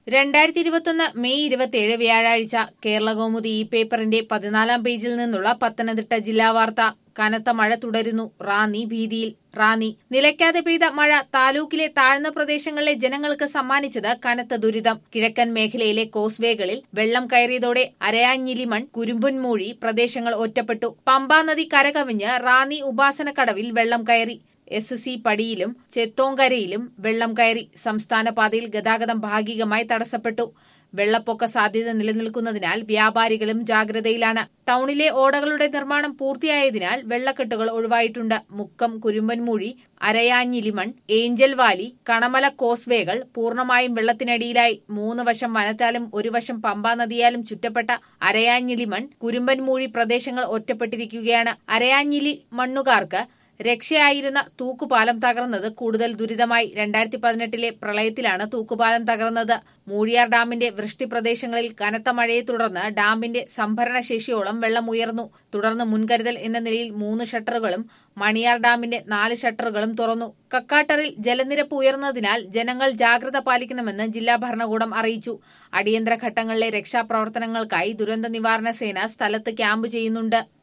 2021 May 27 വ്യാഴാഴ്ച കേരളകൗമുദി ഈ പേപ്പറിന്റെ 14-ാം പേജിൽ നിന്നുള്ള പത്തനംതിട്ട ജില്ലാ വാർത്ത. കനത്ത മഴ തുടരുന്നു. റാന്നി ഭീതിയിൽ. റാന്നി നിലയ്ക്കാതെ പെയ്ത മഴ താലൂക്കിലെ താഴ്ന്ന പ്രദേശങ്ങളിലെ ജനങ്ങൾക്ക് സമ്മാനിച്ചത് കനത്ത ദുരിതം. കിഴക്കൻ മേഖലയിലെ കോസ്വേകളിൽ വെള്ളം കയറിയതോടെ അരയാഞ്ഞിലിമൺ, കുരുമ്പൻമൂഴി പ്രദേശങ്ങൾ ഒറ്റപ്പെട്ടു. പമ്പാ നദി കരകവിഞ്ഞ് റാന്നി ഉപാസനക്കടവിൽ വെള്ളം കയറി. SC പടിയിലും ചെത്തോങ്കരയിലും വെള്ളം കയറി. സംസ്ഥാന പാതയിൽ ഗതാഗതം ഭാഗികമായി തടസ്സപ്പെട്ടു. വെള്ളപ്പൊക്ക സാധ്യത നിലനിൽക്കുന്നതിനാൽ വ്യാപാരികളും ജാഗ്രതയിലാണ്. ടൌണിലെ ഓടകളുടെ നിർമ്മാണം പൂർത്തിയായതിനാൽ വെള്ളക്കെട്ടുകൾ ഒഴിവായിട്ടുണ്ട്. മുക്കം, കുരുമ്പൻമൂഴി, അരയാഞ്ഞിലിമൺ, ഏഞ്ചൽ വാലി, കണമല കോസ്വേകൾ പൂർണ്ണമായും വെള്ളത്തിനടിയിലായി. 3 വശം വനത്താലും 1 വശം പമ്പാ നദിയാലും ചുറ്റപ്പെട്ട അരയാഞ്ഞിലിമൺ, കുരുമ്പൻമൂഴി പ്രദേശങ്ങൾ ഒറ്റപ്പെട്ടിരിക്കുകയാണ്. അരയാഞ്ഞിലിമണ്ണുകാർക്ക് രക്ഷയായിരുന്ന തൂക്കുപാലം തകർന്നത് കൂടുതൽ ദുരിതമായി. 2018-ലെ പ്രളയത്തിലാണ് തൂക്കുപാലം തകർന്നത്. മൂഴിയാർ ഡാമിന്റെ വൃഷ്ടി പ്രദേശങ്ങളിൽ കനത്ത മഴയെ തുടർന്ന് ഡാമിന്റെ സംഭരണ ശേഷിയോളം വെള്ളം ഉയർന്നു. തുടർന്ന് മുൻകരുതൽ എന്ന നിലയിൽ 3 ഷട്ടറുകളും മണിയാർ ഡാമിന്റെ 4 ഷട്ടറുകളും തുറന്നു. കക്കാട്ടറിൽ ജലനിരപ്പ് ഉയർന്നതിനാൽ ജനങ്ങൾ ജാഗ്രത പാലിക്കണമെന്ന് ജില്ലാ ഭരണകൂടം അറിയിച്ചു. അടിയന്തര ഘട്ടങ്ങളിലെ രക്ഷാപ്രവർത്തനങ്ങൾക്കായി ദുരന്ത നിവാരണ സേന സ്ഥലത്ത് ക്യാമ്പ് ചെയ്യുന്നുണ്ട്.